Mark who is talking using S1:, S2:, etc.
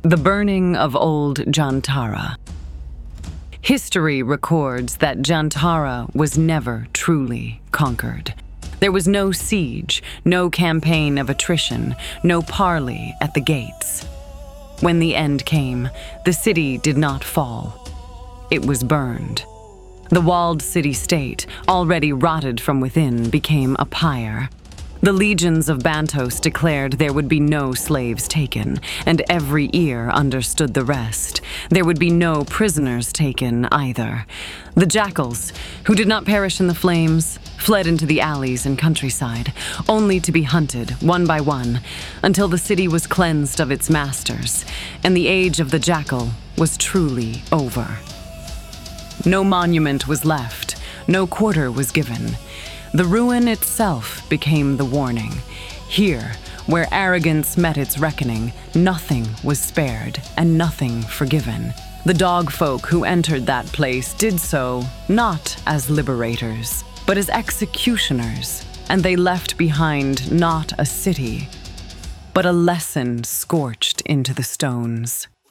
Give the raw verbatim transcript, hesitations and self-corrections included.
S1: The burning of old Jantara. History records that Jantara was never truly conquered. There was no siege, no campaign of attrition, no parley at the gates. When the end came, the city did not fall. It was burned. The walled city-state, already rotted from within, became a pyre. The legions of Bantos declared there would be no slaves taken, and every ear understood the rest. There would be no prisoners taken either. The jackals, who did not perish in the flames, fled into the alleys and countryside, only to be hunted one by one, until the city was cleansed of its masters, and the age of the jackal was truly over. No monument was left, no quarter was given. The ruin itself became the warning. Here, where arrogance met its reckoning, nothing was spared and nothing forgiven. The dog folk who entered that place did so not as liberators, but as executioners, and they left behind not a city, but a lesson scorched into the stones.